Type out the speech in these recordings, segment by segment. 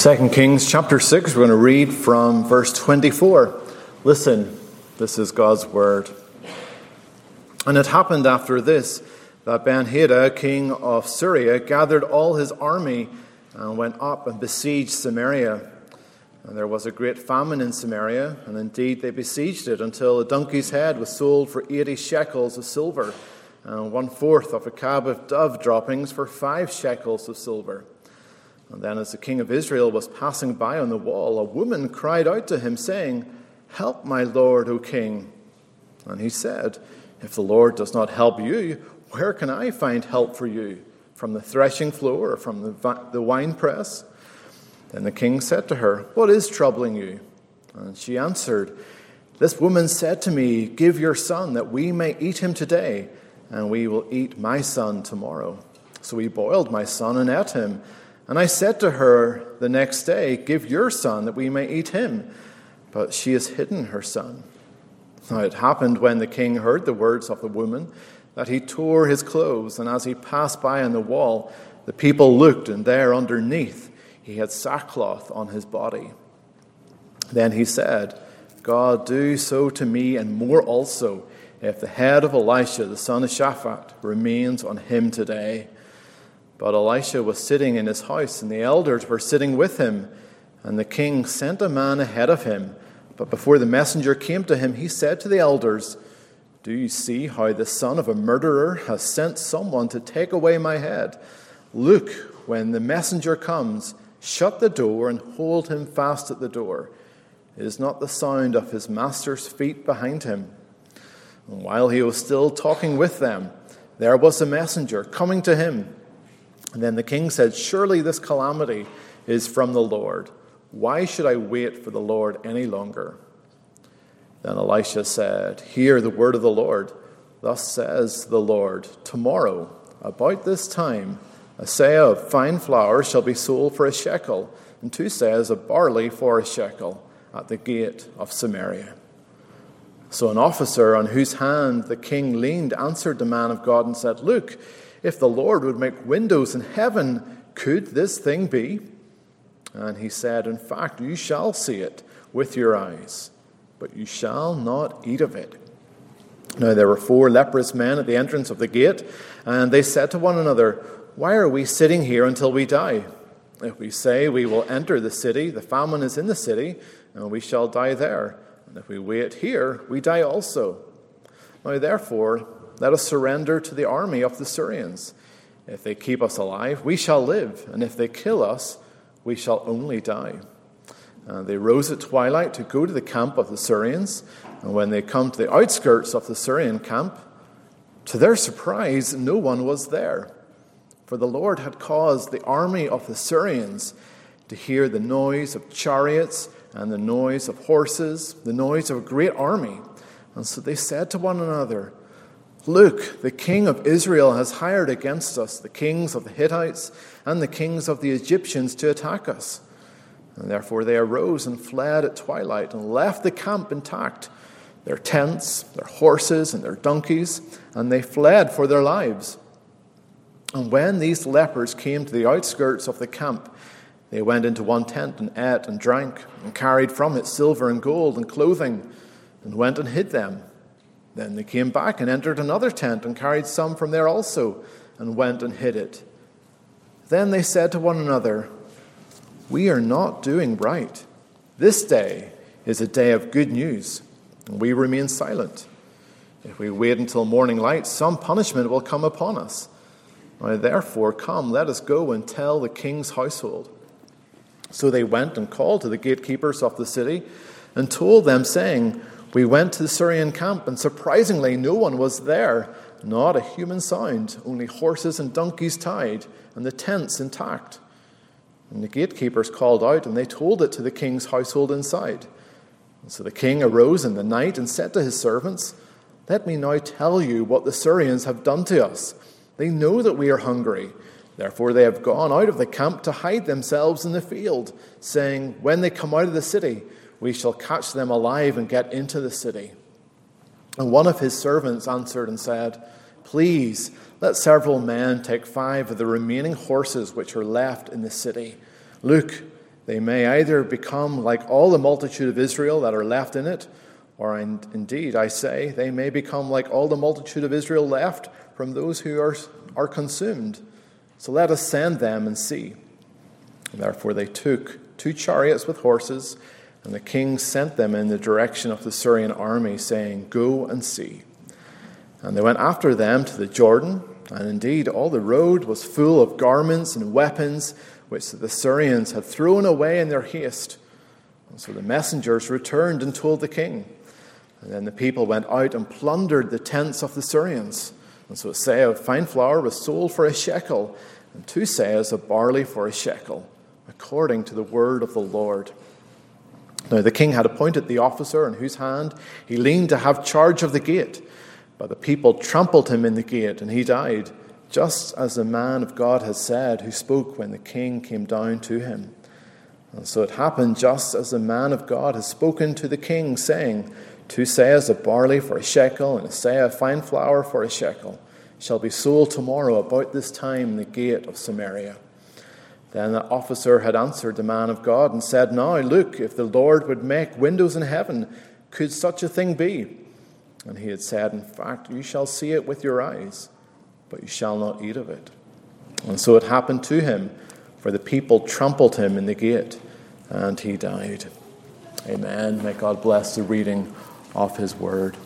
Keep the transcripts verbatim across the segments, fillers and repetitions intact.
Second Kings chapter six, we're going to read from verse twenty-four. Listen, this is God's word. And it happened after this that Ben-Hadad, king of Syria, gathered all his army and went up and besieged Samaria. And there was a great famine in Samaria, and indeed they besieged it until a donkey's head was sold for eighty shekels of silver, and one-fourth of a cab of dove droppings for five shekels of silver. And then as the king of Israel was passing by on the wall, a woman cried out to him, saying, "Help my lord, O king." And he said, "If the Lord does not help you, where can I find help for you? From the threshing floor or from the, the winepress?" Then the king said to her, "What is troubling you?" And she answered, "This woman said to me, 'Give your son, that we may eat him today, and we will eat my son tomorrow.' So we boiled my son and ate him. And I said to her the next day, 'Give your son, that we may eat him.' But she has hidden her son." Now it happened when the king heard the words of the woman, that he tore his clothes, and as he passed by on the wall, the people looked, and there underneath he had sackcloth on his body. Then he said, "God, do so to me and more also, if the head of Elisha, the son of Shaphat, remains on him today." But Elisha was sitting in his house, and the elders were sitting with him. And the king sent a man ahead of him. But before the messenger came to him, he said to the elders, "Do you see how the son of a murderer has sent someone to take away my head? Look, when the messenger comes, shut the door and hold him fast at the door. It is not the sound of his master's feet behind him." And while he was still talking with them, there was a messenger coming to him. And then the king said, "Surely this calamity is from the Lord. Why should I wait for the Lord any longer?" Then Elisha said, "Hear the word of the Lord. Thus says the Lord, tomorrow, about this time, a seah of fine flour shall be sold for a shekel, and two seahs of barley for a shekel at the gate of Samaria." So an officer on whose hand the king leaned answered the man of God and said, "Look, if the Lord would make windows in heaven, could this thing be?" And he said, "In fact, you shall see it with your eyes, but you shall not eat of it." Now there were four leprous men at the entrance of the gate, and they said to one another, "Why are we sitting here until we die? If we say we will enter the city, the famine is in the city, and we shall die there. And if we wait here, we die also. Now therefore, let us surrender to the army of the Syrians. If they keep us alive, we shall live, and if they kill us, we shall only die." And they rose at twilight to go to the camp of the Syrians, and when they come to the outskirts of the Syrian camp, to their surprise, no one was there. For the Lord had caused the army of the Syrians to hear the noise of chariots and the noise of horses, the noise of a great army. And so they said to one another, "Look, the king of Israel has hired against us the kings of the Hittites and the kings of the Egyptians to attack us." And therefore they arose and fled at twilight and left the camp intact, their tents, their horses, and their donkeys, and they fled for their lives. And when these lepers came to the outskirts of the camp, they went into one tent and ate and drank, and carried from it silver and gold and clothing, and went and hid them. Then they came back and entered another tent and carried some from there also, and went and hid it. Then they said to one another, "We are not doing right. This day is a day of good news, and we remain silent. If we wait until morning light, some punishment will come upon us. Now therefore, come, let us go and tell the king's household." So they went and called to the gatekeepers of the city and told them, saying, "We went to the Syrian camp, and surprisingly no one was there, not a human sound, only horses and donkeys tied, and the tents intact." And the gatekeepers called out, and they told it to the king's household inside. And so the king arose in the night and said to his servants, "Let me now tell you what the Syrians have done to us. They know that we are hungry. Therefore they have gone out of the camp to hide themselves in the field, saying, 'When they come out of the city, we shall catch them alive and get into the city.' And one of his servants answered and said, 'Please, let several men take five of the remaining horses which are left in the city. Look, they may either become like all the multitude of Israel that are left in it, or in, indeed, I say, they may become like all the multitude of Israel left from those who are, are consumed. So let us send them and see. And therefore they took two chariots with horses, and the king sent them in the direction of the Syrian army, saying, "Go and see." And they went after them to the Jordan, and indeed all the road was full of garments and weapons, which the Syrians had thrown away in their haste. And so the messengers returned and told the king. And then the people went out and plundered the tents of the Syrians. And so a seah of fine flour was sold for a shekel, and two seahs of barley for a shekel, according to the word of the Lord. Now the king had appointed the officer in whose hand he leaned to have charge of the gate. But the people trampled him in the gate, and he died, just as the man of God had said, who spoke when the king came down to him. And so it happened just as the man of God had spoken to the king, saying, "Two seahs of barley for a shekel, and a seah of fine flour for a shekel, shall be sold tomorrow about this time in the gate of Samaria." Then the officer had answered the man of God and said, "Now look, if the Lord would make windows in heaven, could such a thing be?" And he had said, "In fact, you shall see it with your eyes, but you shall not eat of it." And so it happened to him, for the people trampled him in the gate, and he died. Amen. May God bless the reading of his word.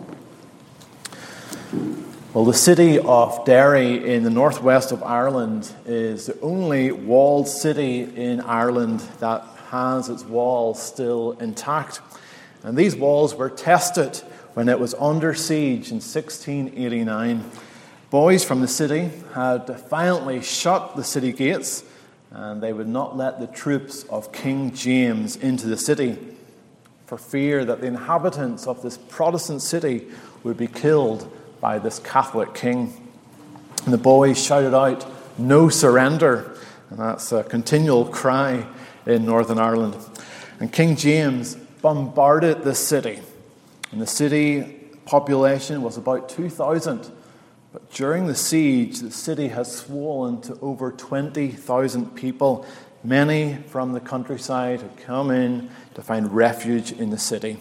Well, the city of Derry in the northwest of Ireland is the only walled city in Ireland that has its walls still intact. And these walls were tested when it was under siege in sixteen eighty-nine. Boys from the city had defiantly shut the city gates, and they would not let the troops of King James into the city for fear that the inhabitants of this Protestant city would be killed by this Catholic king. And the boys shouted out, "No surrender!" And that's a continual cry in Northern Ireland. And King James bombarded this city. And the city population was about two thousand. But during the siege, the city has swollen to over twenty thousand people. Many from the countryside had come in to find refuge in the city.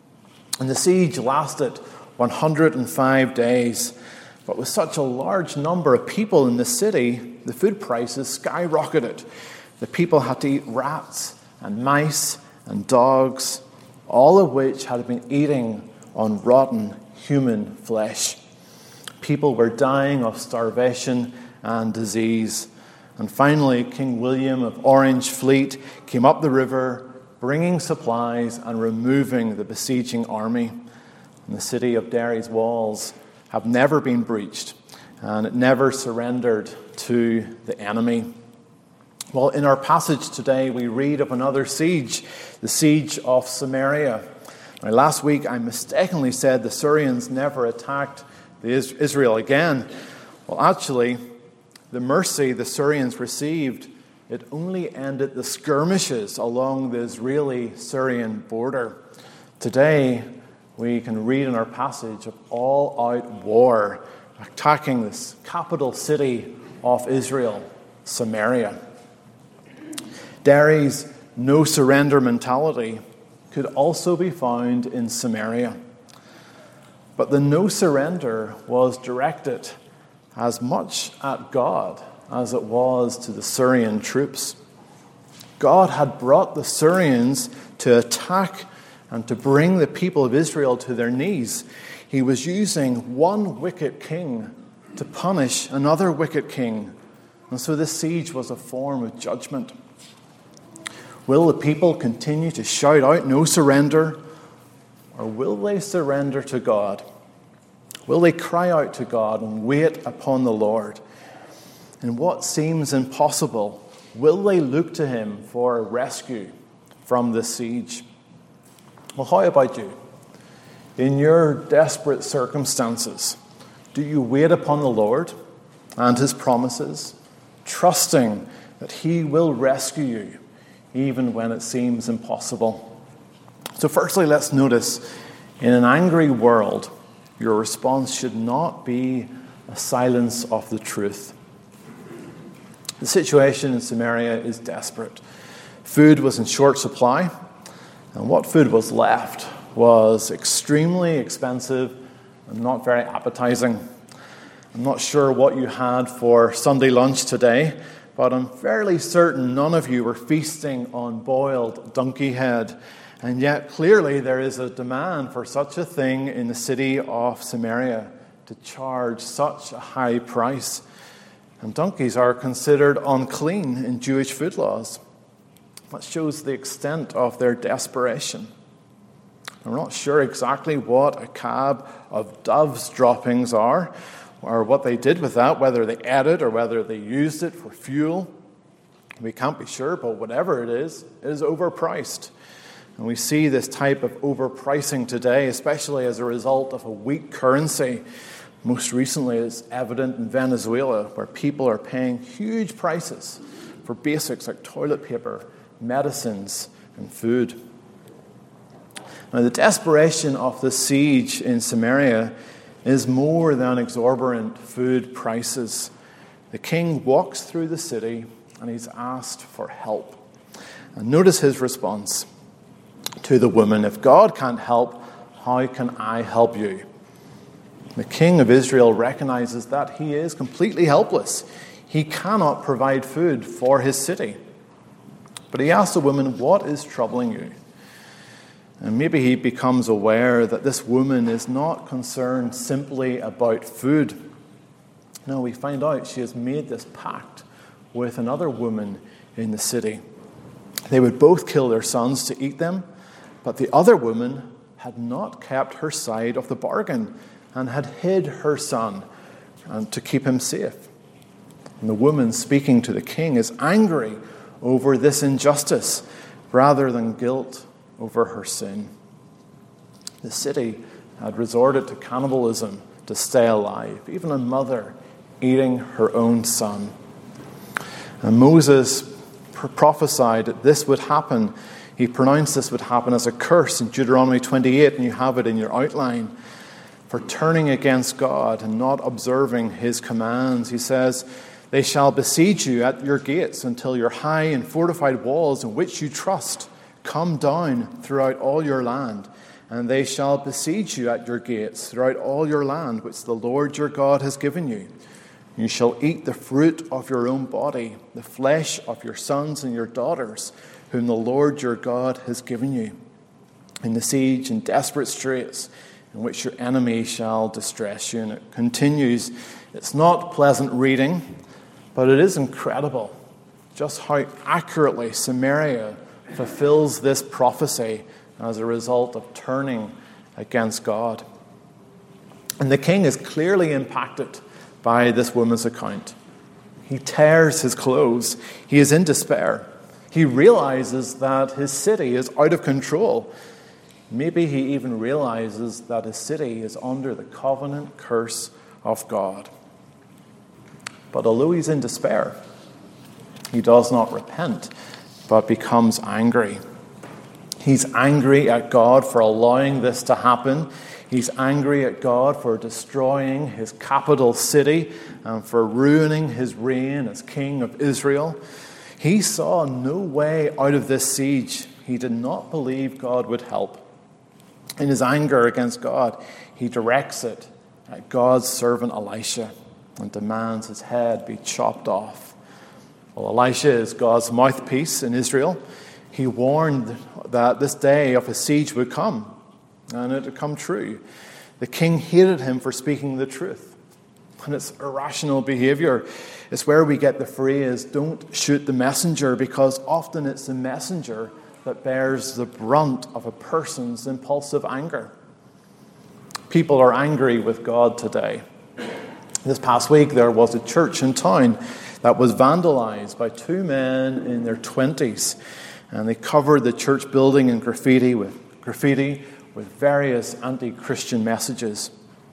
And the siege lasted one hundred five days. But with such a large number of people in the city, the food prices skyrocketed. The people had to eat rats and mice and dogs, all of which had been eating on rotten human flesh. People were dying of starvation and disease. And finally, King William of Orange Fleet came up the river, bringing supplies and removing the besieging army. And the city of Derry's walls have never been breached, and it never surrendered to the enemy. Well, in our passage today, we read of another siege, the siege of Samaria. Now, last week, I mistakenly said the Syrians never attacked Israel again. Well, actually, the mercy the Syrians received, it only ended the skirmishes along the Israeli-Syrian border. Today, we can read in our passage of all-out war attacking this capital city of Israel, Samaria. Derry's no-surrender mentality could also be found in Samaria. But the no-surrender was directed as much at God as it was to the Syrian troops. God had brought the Syrians to attack and to bring the people of Israel to their knees. He was using one wicked king to punish another wicked king. And so this siege was a form of judgment. Will the people continue to shout out, "No surrender"? Or will they surrender to God? Will they cry out to God and wait upon the Lord? In what seems impossible, will they look to him for a rescue from this siege? Well, how about you? In your desperate circumstances, do you wait upon the Lord and his promises, trusting that he will rescue you even when it seems impossible? So firstly, let's notice, in an angry world, your response should not be a silence of the truth. The situation in Samaria is desperate. Food was in short supply, and what food was left was extremely expensive and not very appetizing. I'm not sure what you had for Sunday lunch today, but I'm fairly certain none of you were feasting on boiled donkey head. And yet clearly there is a demand for such a thing in the city of Samaria, to charge such a high price. And donkeys are considered unclean in Jewish food laws. That shows the extent of their desperation. I'm not sure exactly what a cab of doves droppings are, or what they did with that, whether they ate it or whether they used it for fuel. We can't be sure, but whatever it is, it is overpriced. And we see this type of overpricing today, especially as a result of a weak currency. Most recently, it's evident in Venezuela, where people are paying huge prices for basics like toilet paper, medicines, and food. Now, the desperation of the siege in Samaria is more than exorbitant food prices. The king walks through the city and he's asked for help. And notice his response to the woman: "If God can't help, how can I help you?" The king of Israel recognizes that he is completely helpless. He cannot provide food for his city. But he asks the woman, "What is troubling you?" And maybe he becomes aware that this woman is not concerned simply about food. No, we find out she has made this pact with another woman in the city. They would both kill their sons to eat them, but the other woman had not kept her side of the bargain and had hid her son to keep him safe. And the woman speaking to the king is angry over this injustice rather than guilt over her sin. The city had resorted to cannibalism to stay alive, even a mother eating her own son. And Moses prophesied that this would happen. He pronounced this would happen as a curse in Deuteronomy twenty-eight, and you have it in your outline, for turning against God and not observing his commands. He says, "They shall besiege you at your gates until your high and fortified walls in which you trust come down throughout all your land, and they shall besiege you at your gates throughout all your land which the Lord your God has given you. You shall eat the fruit of your own body, the flesh of your sons and your daughters, whom the Lord your God has given you, in the siege and desperate straits in which your enemy shall distress you." And it continues. It's not pleasant reading, but it is incredible just how accurately Samaria fulfills this prophecy as a result of turning against God. And the king is clearly impacted by this woman's account. He tears his clothes. He is in despair. He realizes that his city is out of control. Maybe he even realizes that his city is under the covenant curse of God. But although he's in despair, he does not repent, but becomes angry. He's angry at God for allowing this to happen. He's angry at God for destroying his capital city and for ruining his reign as king of Israel. He saw no way out of this siege. He did not believe God would help. In his anger against God, he directs it at God's servant Elisha and demands his head be chopped off. Well, Elisha is God's mouthpiece in Israel. He warned that this day of a siege would come, and it had come true. The king hated him for speaking the truth, and it's irrational behavior. It's where we get the phrase, "Don't shoot the messenger," because often it's the messenger that bears the brunt of a person's impulsive anger. People are angry with God today. This past week there was a church in town that was vandalized by two men in their twenties, and they covered the church building in graffiti with graffiti with various anti-Christian messages.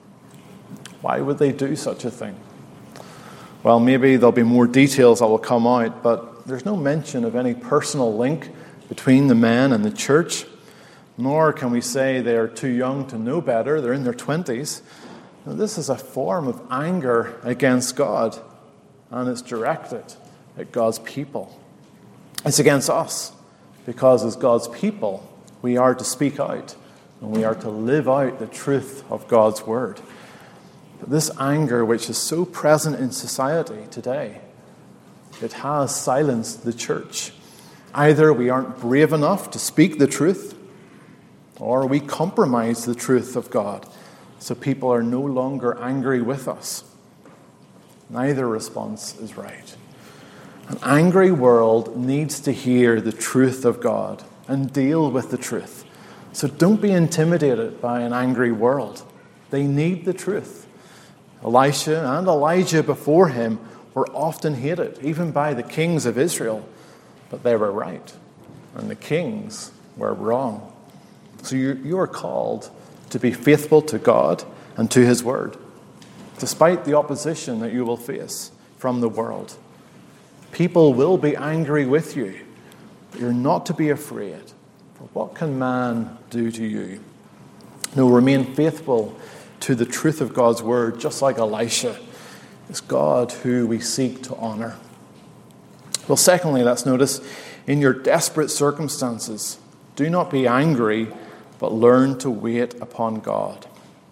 Why would they do such a thing? Well, maybe there'll be more details that will come out, but there's no mention of any personal link between the men and the church, nor can we say they are too young to know better. They're in their twenties. Now, this is a form of anger against God, and it's directed at God's people. It's against us because as God's people, we are to speak out and we are to live out the truth of God's word. But this anger, which is so present in society today, it has silenced the church. Either we aren't brave enough to speak the truth, or we compromise the truth of God, so people are no longer angry with us. Neither response is right. An angry world needs to hear the truth of God and deal with the truth. So don't be intimidated by an angry world. They need the truth. Elisha and Elijah before him were often hated, even by the kings of Israel. But they were right, and the kings were wrong. So you, you are called to be faithful to God and to his word, despite the opposition that you will face from the world. People will be angry with you, but you're not to be afraid. For what can man do to you? No, remain faithful to the truth of God's word, just like Elisha. It's God who we seek to honor. Well, secondly, let's notice, in your desperate circumstances, do not be angry, but learn to wait upon God.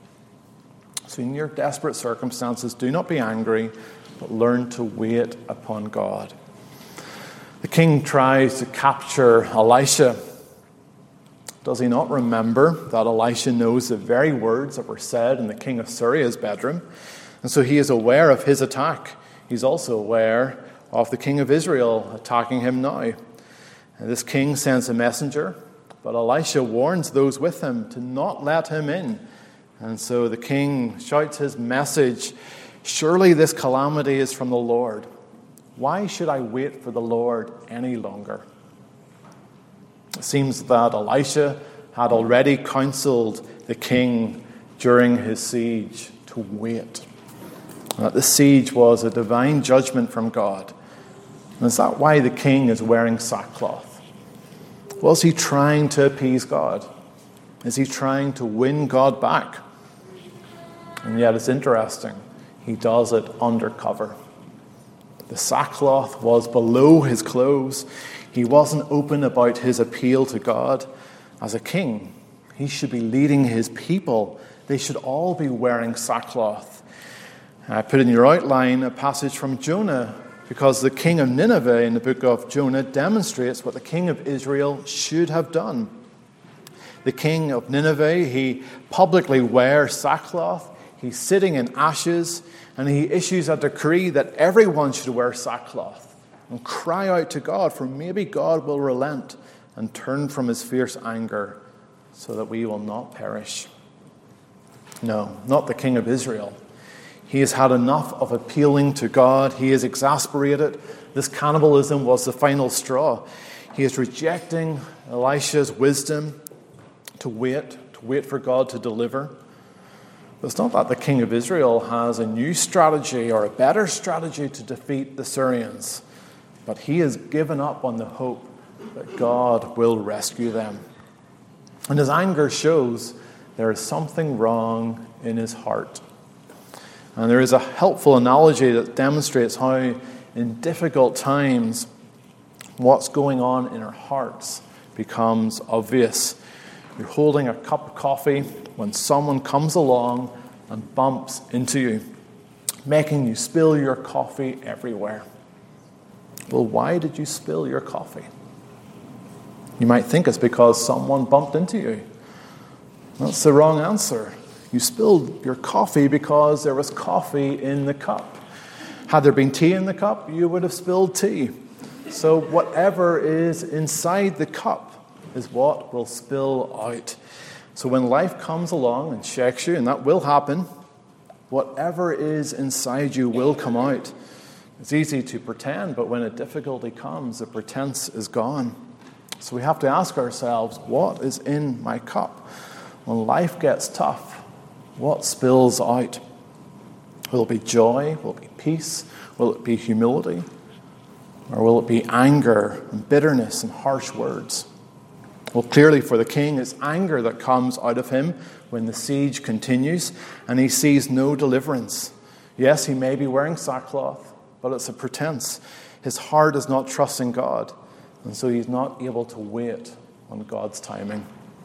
So in your desperate circumstances, do not be angry, but learn to wait upon God. The king tries to capture Elisha. Does he not remember that Elisha knows the very words that were said in the king of Syria's bedroom? And so he is aware of his attack. He's also aware of the king of Israel attacking him now. And this king sends a messenger, but Elisha warns those with him to not let him in. And so the king shouts his message, "Surely this calamity is from the Lord. Why should I wait for the Lord any longer?" It seems that Elisha had already counseled the king during his siege to wait. And that the siege was a divine judgment from God. And is that why the king is wearing sackcloth? Was he trying to appease God? Is he trying to win God back? And yet it's interesting. He does it undercover. The sackcloth was below his clothes. He wasn't open about his appeal to God. As a king, he should be leading his people. They should all be wearing sackcloth. I put in your outline a passage from Jonah, because the king of Nineveh in the book of Jonah demonstrates what the king of Israel should have done. The king of Nineveh, he publicly wears sackcloth. He's sitting in ashes, and he issues a decree that everyone should wear sackcloth and cry out to God, for maybe God will relent and turn from his fierce anger so that we will not perish. No, not the king of Israel. He has had enough of appealing to God. He is exasperated. This cannibalism was the final straw. He is rejecting Elisha's wisdom to wait, to wait for God to deliver. But it's not that the king of Israel has a new strategy or a better strategy to defeat the Syrians, but he has given up on the hope that God will rescue them. And his anger shows there is something wrong in his heart. And there is a helpful analogy that demonstrates how in difficult times what's going on in our hearts becomes obvious. You're holding a cup of coffee when someone comes along and bumps into you, making you spill your coffee everywhere. Well, why did you spill your coffee? You might think it's because someone bumped into you. That's the wrong answer. You spilled your coffee because there was coffee in the cup. Had there been tea in the cup, you would have spilled tea. So whatever is inside the cup is what will spill out. So when life comes along and shakes you, and that will happen, whatever is inside you will come out. It's easy to pretend, but when a difficulty comes, the pretense is gone. So we have to ask ourselves, what is in my cup? When life gets tough, what spills out? Will it be joy? Will it be peace? Will it be humility? Or will it be anger and bitterness and harsh words? Well, clearly for the king, it's anger that comes out of him when the siege continues and he sees no deliverance. Yes, he may be wearing sackcloth, but it's a pretense. His heart is not trusting God. And so he's not able to wait on God's timing.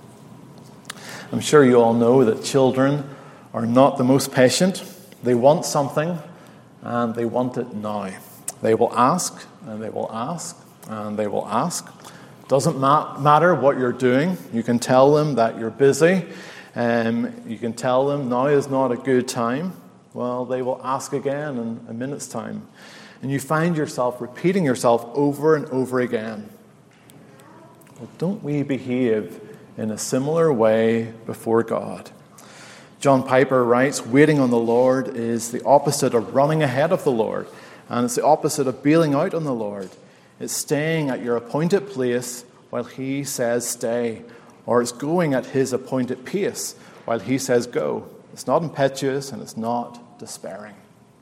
I'm sure you all know that children are not the most patient. They want something, and they want it now. They will ask, and they will ask, and they will ask. Doesn't ma- matter what you're doing. You can tell them that you're busy. Um, you can tell them now is not a good time. Well, they will ask again in a minute's time. And you find yourself repeating yourself over and over again. Well, don't we behave in a similar way before God? John Piper writes, waiting on the Lord is the opposite of running ahead of the Lord. And it's the opposite of bailing out on the Lord. It's staying at your appointed place while he says stay. Or it's going at his appointed pace while he says go. It's not impetuous and it's not despairing.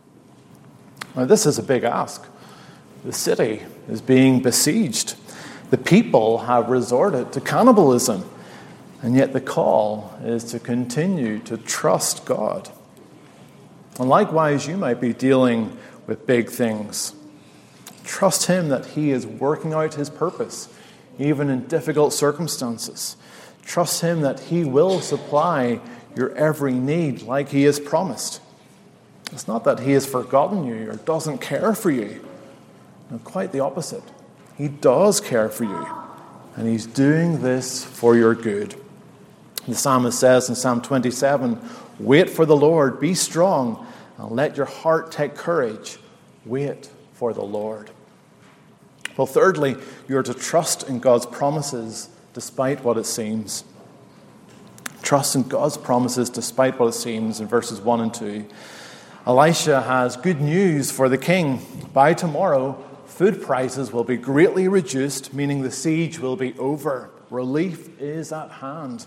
Now, this is a big ask. The city is being besieged. The people have resorted to cannibalism. And yet the call is to continue to trust God. And likewise, you might be dealing with big things. Trust him that he is working out his purpose, even in difficult circumstances. Trust him that he will supply your every need like he has promised. It's not that he has forgotten you or doesn't care for you. No, quite the opposite. He does care for you, and he's doing this for your good. The psalmist says in Psalm twenty-seven, wait for the Lord, be strong, and let your heart take courage. Wait for the Lord. Well, thirdly, you are to trust in God's promises despite what it seems. Trust in God's promises despite what it seems in verses one and two. Elisha has good news for the king. By tomorrow, food prices will be greatly reduced, meaning the siege will be over. Relief is at hand.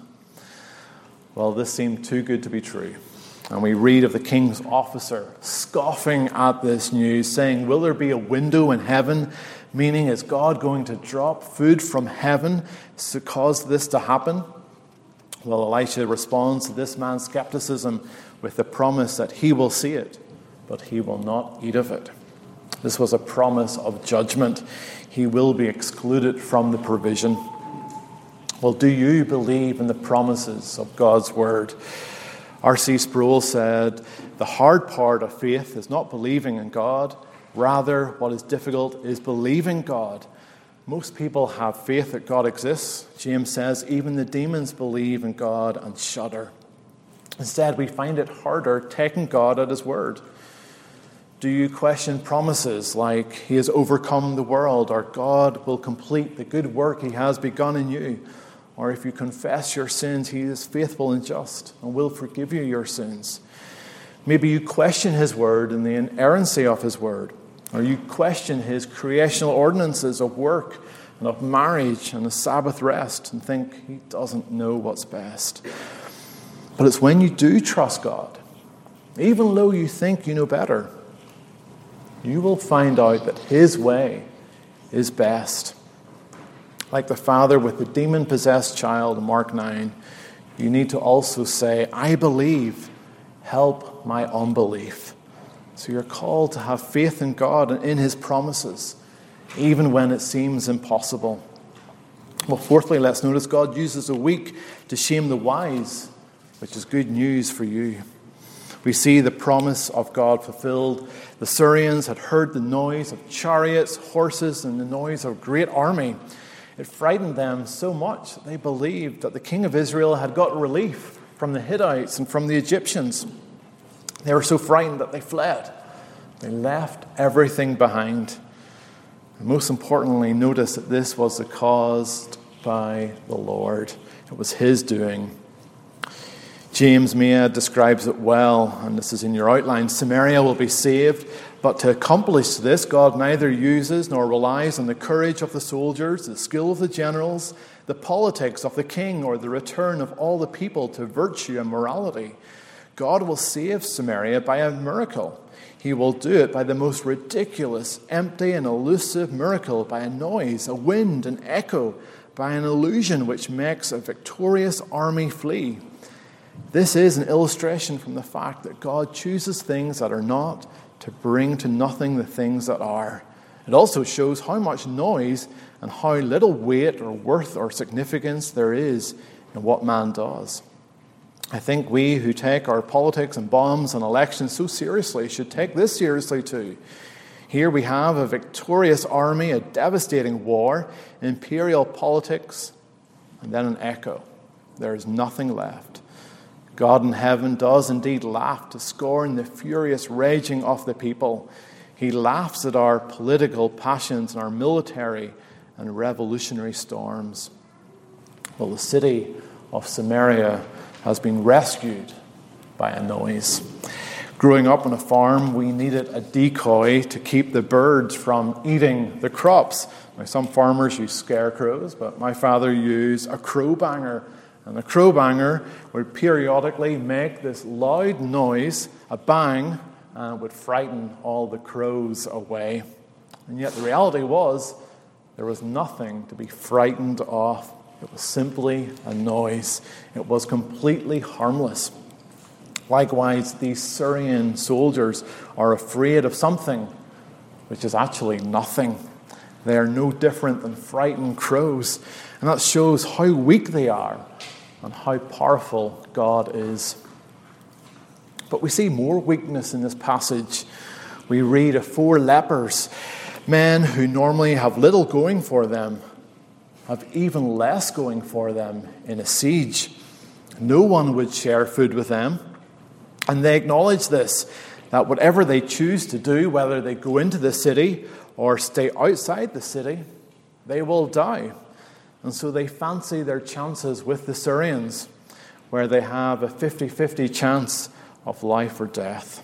Well, this seemed too good to be true. And we read of the king's officer scoffing at this news, saying, will there be a window in heaven? Meaning, is God going to drop food from heaven to cause this to happen? Well, Elisha responds to this man's skepticism with the promise that he will see it, but he will not eat of it. This was a promise of judgment. He will be excluded from the provision. Well, do you believe in the promises of God's word? R C Sproul said, the hard part of faith is not believing in God. Rather, what is difficult is believing God. Most people have faith that God exists. James says, even the demons believe in God and shudder. Instead, we find it harder taking God at his word. Do you question promises like he has overcome the world, or God will complete the good work he has begun in you? Or if you confess your sins, he is faithful and just and will forgive you your sins. Maybe you question his word and the inerrancy of his word. Or you question his creational ordinances of work and of marriage and a Sabbath rest and think he doesn't know what's best. But it's when you do trust God, even though you think you know better, you will find out that his way is best. Like the father with the demon-possessed child in Mark nine, you need to also say, I believe, help my unbelief. So you're called to have faith in God and in his promises, even when it seems impossible. Well, fourthly, let's notice God uses the weak to shame the wise, which is good news for you. We see the promise of God fulfilled. The Syrians had heard the noise of chariots, horses, and the noise of a great army. It frightened them so much that they believed that the king of Israel had got relief from the Hittites and from the Egyptians. They were so frightened that they fled. They left everything behind. And most importantly, notice that this was caused by the Lord. It was his doing. James Mea describes it well, and this is in your outline. Samaria will be saved, but to accomplish this, God neither uses nor relies on the courage of the soldiers, the skill of the generals, the politics of the king, or the return of all the people to virtue and morality. God will save Samaria by a miracle. He will do it by the most ridiculous, empty, and elusive miracle, by a noise, a wind, an echo, by an illusion which makes a victorious army flee. This is an illustration from the fact that God chooses things that are not to bring to nothing the things that are. It also shows how much noise and how little weight or worth or significance there is in what man does. I think we who take our politics and bombs and elections so seriously should take this seriously too. Here we have a victorious army, a devastating war, imperial politics, and then an echo. There is nothing left. God in heaven does indeed laugh to scorn the furious raging of the people. He laughs at our political passions and our military and revolutionary storms. Well, the city of Samaria has been rescued by a noise. Growing up on a farm, we needed a decoy to keep the birds from eating the crops. Now, some farmers use scarecrows, but my father used a crow banger. And the crow banger would periodically make this loud noise, a bang, and would frighten all the crows away. And yet the reality was, there was nothing to be frightened of. It was simply a noise. It was completely harmless. Likewise, these Syrian soldiers are afraid of something which is actually nothing. They are no different than frightened crows. And that shows how weak they are and how powerful God is. But we see more weakness in this passage. We read of four lepers, men who normally have little going for them, have even less going for them in a siege. No one would share food with them. And they acknowledge this, that whatever they choose to do, whether they go into the city or stay outside the city, they will die. And so they fancy their chances with the Syrians, where they have a fifty-fifty chance of life or death.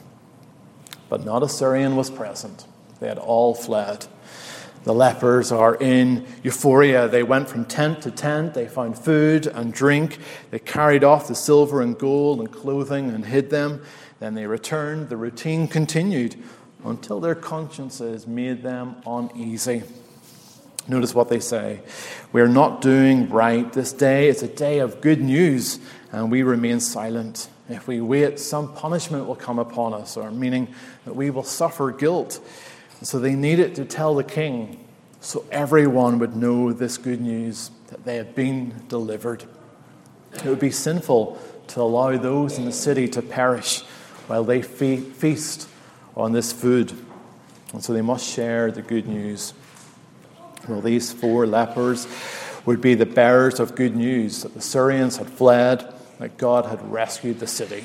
But not a Syrian was present. They had all fled. The lepers are in euphoria. They went from tent to tent. They found food and drink. They carried off the silver and gold and clothing and hid them. Then they returned. The routine continued until their consciences made them uneasy. Notice what they say. We are not doing right. This day is a day of good news, and we remain silent. If we wait, some punishment will come upon us, or meaning that we will suffer guilt. So they needed to tell the king so everyone would know this good news, that they had been delivered. It would be sinful to allow those in the city to perish while they fe- feast on this food. And so they must share the good news. Well, these four lepers would be the bearers of good news, that the Syrians had fled, that God had rescued the city.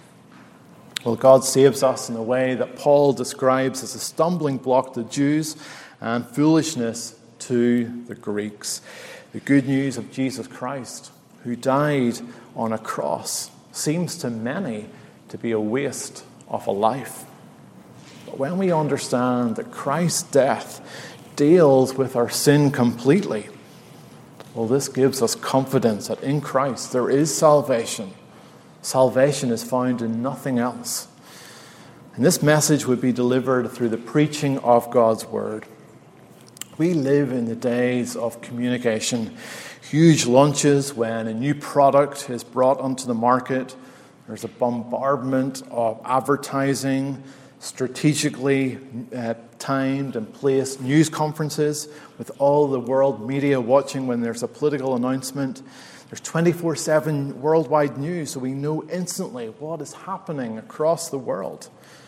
Well, God saves us in a way that Paul describes as a stumbling block to Jews and foolishness to the Greeks. The good news of Jesus Christ, who died on a cross, seems to many to be a waste of a life. But when we understand that Christ's death deals with our sin completely, well, this gives us confidence that in Christ there is salvation. Salvation is found in nothing else. And this message would be delivered through the preaching of God's word. We live in the days of communication. Huge launches when a new product is brought onto the market. There's a bombardment of advertising, strategically uh, timed and placed news conferences with all the world media watching when there's a political announcement. There's twenty-four seven worldwide news, so we know instantly what is happening across the world.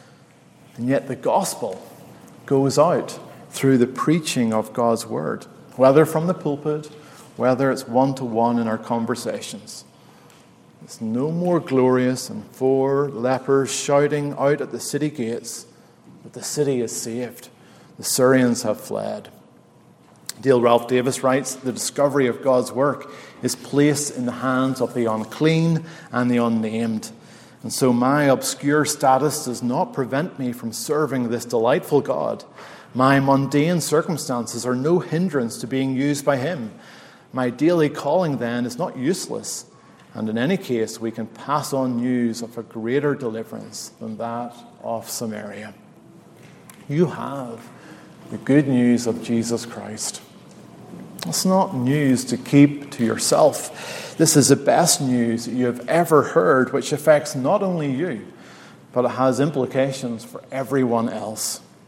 And yet the gospel goes out through the preaching of God's word, whether from the pulpit, whether it's one-to-one in our conversations. It's no more glorious than four lepers shouting out at the city gates that the city is saved. The Syrians have fled. Dale Ralph Davis writes, the discovery of God's work is placed in the hands of the unclean and the unnamed. And so my obscure status does not prevent me from serving this delightful God. My mundane circumstances are no hindrance to being used by him. My daily calling then is not useless. And in any case, we can pass on news of a greater deliverance than that of Samaria. You have the good news of Jesus Christ. It's not news to keep to yourself. This is the best news that you have ever heard, which affects not only you, but it has implications for everyone else.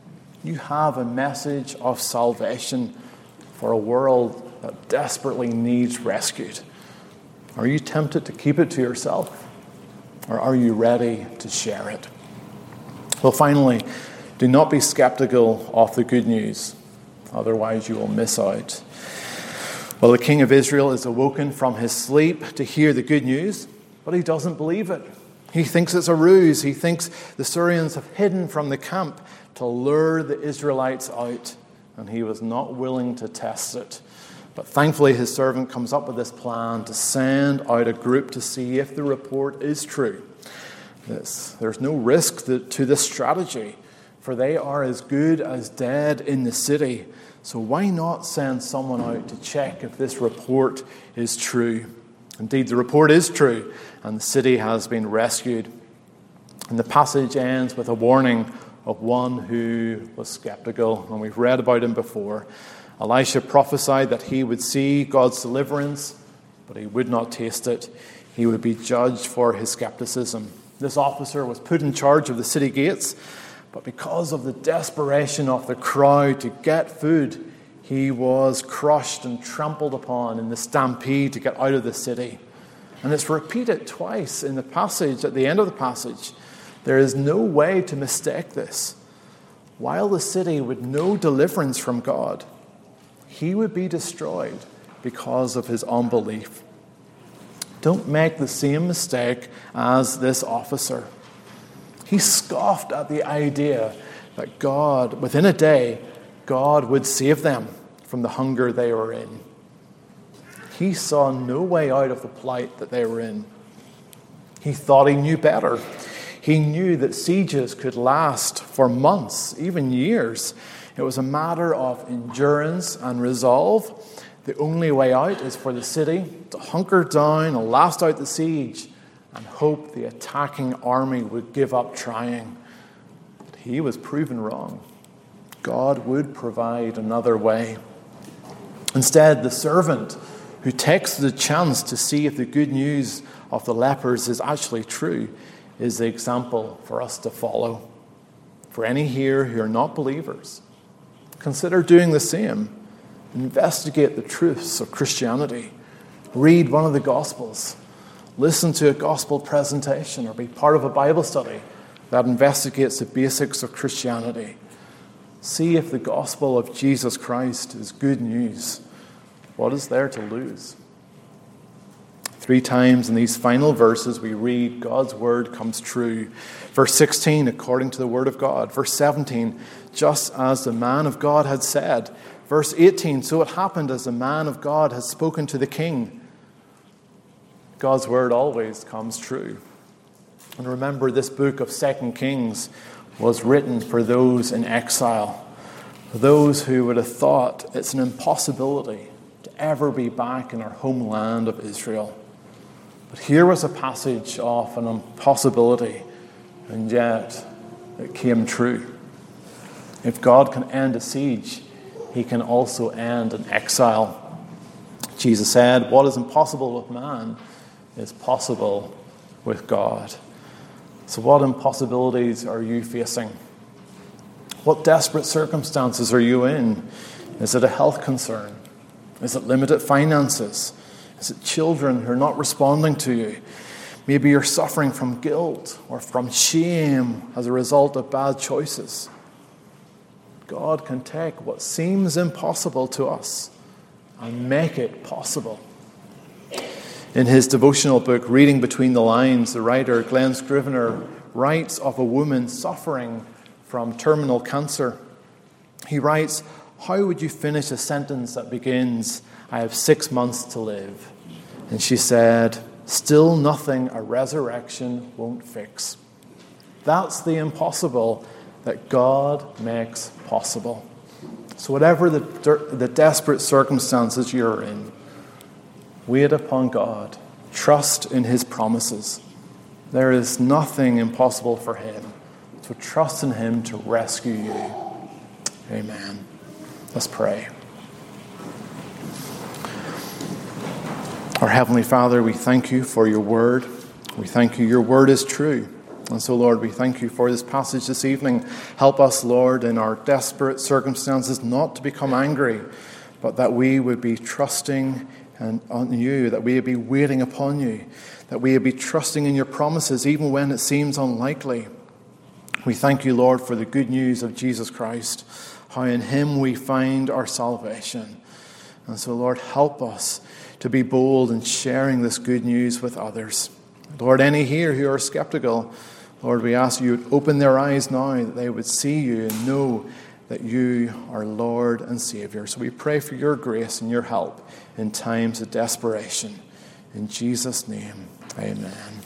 You have a message of salvation for a world that desperately needs rescued. Are you tempted to keep it to yourself? Or are you ready to share it? Well, finally, do not be skeptical of the good news. Otherwise, you will miss out. Well, the king of Israel is awoken from his sleep to hear the good news, but he doesn't believe it. He thinks it's a ruse. He thinks the Syrians have hidden from the camp to lure the Israelites out, and he was not willing to test it. But thankfully, his servant comes up with this plan to send out a group to see if the report is true. This, there's no risk to, to this strategy, for they are as good as dead in the city. So why not send someone out to check if this report is true? Indeed, the report is true, and the city has been rescued. And the passage ends with a warning of one who was skeptical, and we've read about him before. Elisha prophesied that he would see God's deliverance, but he would not taste it. He would be judged for his skepticism. This officer was put in charge of the city gates, but because of the desperation of the crowd to get food, he was crushed and trampled upon in the stampede to get out of the city. And it's repeated twice in the passage, at the end of the passage. There is no way to mistake this. While the city would know deliverance from God, he would be destroyed because of his unbelief. Don't make the same mistake as this officer. He scoffed at the idea that God, within a day, God would save them from the hunger they were in. He saw no way out of the plight that they were in. He thought he knew better. He knew that sieges could last for months, even years. It was a matter of endurance and resolve. The only way out is for the city to hunker down and last out the siege and hope the attacking army would give up trying. But he was proven wrong. God would provide another way. Instead, the servant who takes the chance to see if the good news of the lepers is actually true is the example for us to follow. For any here who are not believers, consider doing the same. Investigate the truths of Christianity. Read one of the Gospels. Listen to a gospel presentation or be part of a Bible study that investigates the basics of Christianity. See if the gospel of Jesus Christ is good news. What is there to lose? Three times in these final verses we read God's word comes true. Verse sixteen, according to the word of God. Verse seventeen, just as the man of God had said. Verse eighteen, so it happened as the man of God had spoken to the king. God's word always comes true. And remember, this book of Second Kings was written for those in exile, for those who would have thought it's an impossibility to ever be back in our homeland of Israel. But here was a passage of an impossibility, and yet it came true. If God can end a siege, he can also end an exile. Jesus said, what is impossible with man is possible with God. So what impossibilities are you facing? What desperate circumstances are you in? Is it a health concern? Is it limited finances? Is it children who are not responding to you? Maybe you're suffering from guilt or from shame as a result of bad choices. God can take what seems impossible to us and make it possible. In his devotional book, Reading Between the Lines, the writer Glenn Scrivener writes of a woman suffering from terminal cancer. He writes, how would you finish a sentence that begins, I have six months to live? And she said, still nothing a resurrection won't fix. That's the impossible that God makes possible. So whatever the, the desperate circumstances you're in, wait upon God. Trust in his promises. There is nothing impossible for him. So trust in him to rescue you. Amen. Let's pray. Our Heavenly Father, we thank you for your word. We thank you. Your word is true. And so, Lord, we thank you for this passage this evening. Help us, Lord, in our desperate circumstances not to become angry, but that we would be trusting and on you, that we would be waiting upon you, that we would be trusting in your promises even when it seems unlikely. We thank you, Lord, for the good news of Jesus Christ, how in him we find our salvation. And so, Lord, help us to be bold in sharing this good news with others. Lord, any here who are skeptical, Lord, we ask you to open their eyes now that they would see you and know that you are Lord and Savior. So we pray for your grace and your help in times of desperation. In Jesus' name, amen.